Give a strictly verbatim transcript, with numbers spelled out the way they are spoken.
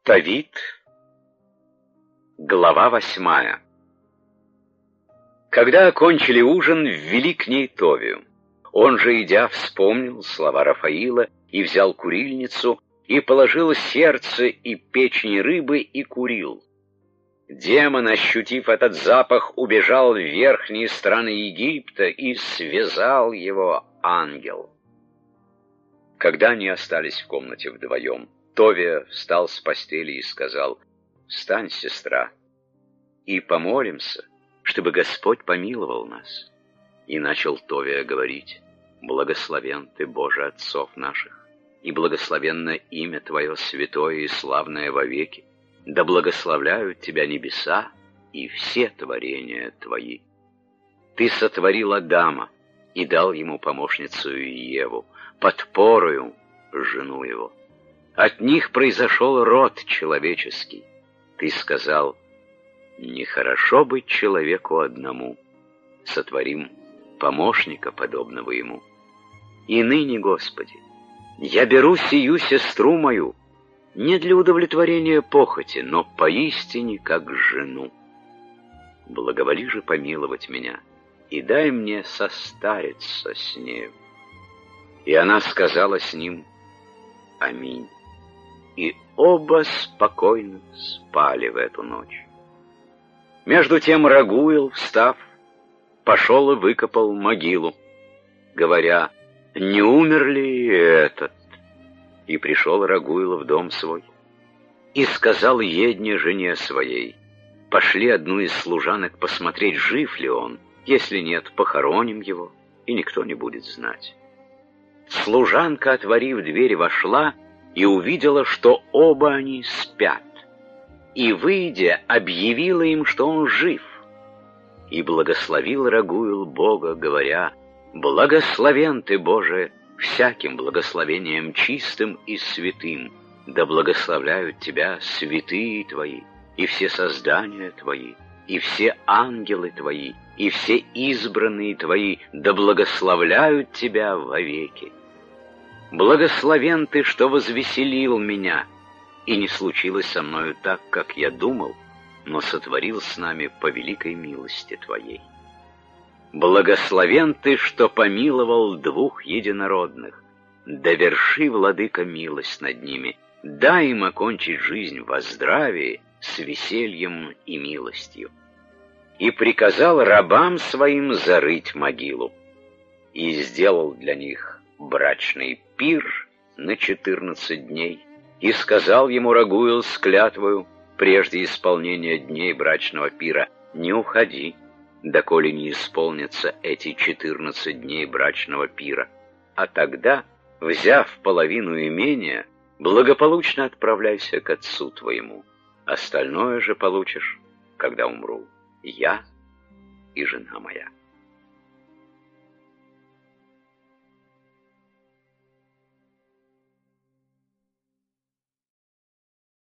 Тавит, глава восьмая. Когда окончили ужин, ввели к ней Товию. Он же, идя, вспомнил слова Рафаила и взял курильницу, и положил сердце и печень рыбы, и курил. Демон, ощутив этот запах, убежал в верхние страны Египта, и связал его ангел. Когда они остались в комнате вдвоем, Товия встал с постели и сказал: «Встань, сестра, и помолимся, чтобы Господь помиловал нас». И начал Товия говорить: «Благословен Ты, Боже отцов наших, и благословенно имя Твое святое и славное вовеки. Да благословляют Тебя небеса и все творения Твои. Ты сотворил Адама и дал ему помощницу Еву, подпорою жену его. От них произошел род человеческий. Ты сказал: нехорошо быть человеку одному, сотворим помощника, подобного ему. И ныне, Господи, я беру сию сестру мою не для удовлетворения похоти, но поистине как жену. Благоволи же помиловать меня и дай мне состариться с нею». И она сказала с ним: «Аминь». И оба спокойно спали в эту ночь. Между тем Рагуил, встав, пошел и выкопал могилу, говоря: «Не умер ли этот?» И пришел Рагуил в дом свой и сказал Едне, жене своей: «Пошли одну из служанок посмотреть, жив ли он. Если нет, похороним его, и никто не будет знать». Служанка, отворив дверь, вошла и увидела, что оба они спят, и, выйдя, объявила им, что он жив. И благословил Рагуил Бога, говоря: «Благословен Ты, Боже, всяким благословением чистым и святым, да благословляют Тебя святые Твои, и все создания Твои, и все ангелы Твои, и все избранные Твои, да благословляют Тебя вовеки. Благословен Ты, что возвеселил меня, и не случилось со мною так, как я думал, но сотворил с нами по великой милости Твоей. Благословен Ты, что помиловал двух единородных, доверши, Владыка, милость над ними, дай им окончить жизнь во здравии, с весельем и милостью». И приказал рабам своим зарыть могилу, и сделал для них брачный пир на четырнадцать дней, и сказал ему Рагуил с клятвою прежде исполнения дней брачного пира: «Не уходи, доколе не исполнятся эти четырнадцать дней брачного пира, а тогда, взяв половину имения, благополучно отправляйся к отцу твоему, остальное же получишь, когда умру я и жена моя».